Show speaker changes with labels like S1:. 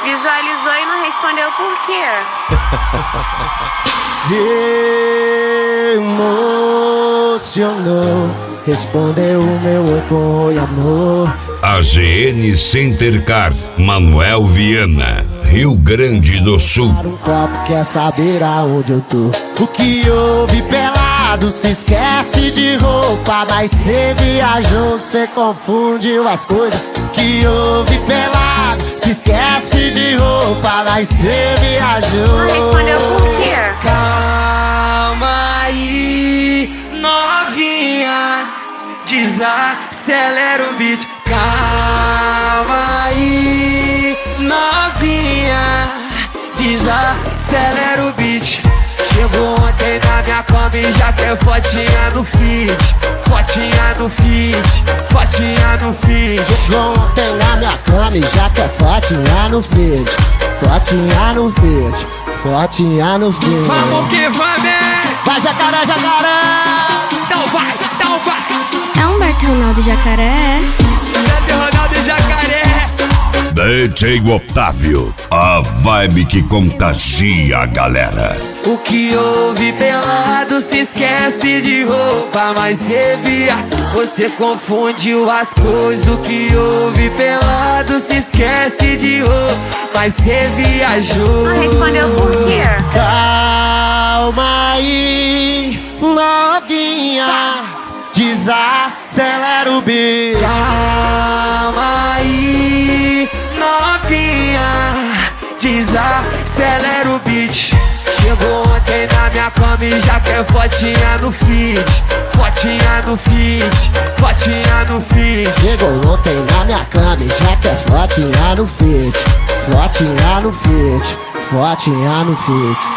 S1: Visualizou e não respondeu por quê?
S2: Emocionou, respondeu o meu oi amor.
S3: AGN Center Car, Manuel Viana, Rio Grande do Sul.
S2: Um copo quer saber aonde eu tô. O que houve pelado, se esquece de roupa. Mas cê viajou, cê confundiu as coisas. O que houve pelado, se esquece de roupa. Mas cê viajou.
S1: Não respondeu por quê?
S4: Calma aí, novinha, desacelera o beat. Calma aí, novinha, desacelera o beat. Chegou ontem na minha cama e já quer fotinha no feed. Fotinha no feed, fotinha no feed.
S2: Chegou ontem na minha cama e já quer fotinha no feed. Fotinha no feed, fotinha no feed.
S4: Vamos que vamos!
S2: Vai jacaré, jacaré!
S4: Então vai, então vai!
S5: É Humberto Ronaldo Jacaré.
S4: Humberto Ronaldo Jacaré.
S3: DJ Otávio, a vibe que contagia a galera.
S4: O que houve pelado, se esquece de roupa. Mas cê via, você confundiu as coisas. O que houve pelado, se esquece de roupa. Mas cê viajou.
S1: Não respondeu por quê?
S2: Calma aí, novinha, desacelera o beat.
S4: Calma aí, novinha, desacelera o beat. Chegou ontem na minha cama e já quer fotinha no feed. Fotinha no feed, fotinha no feed.
S2: Chegou ontem na minha cama e já quer fotinha no feed. Fotinha no feed, fotinha no feed.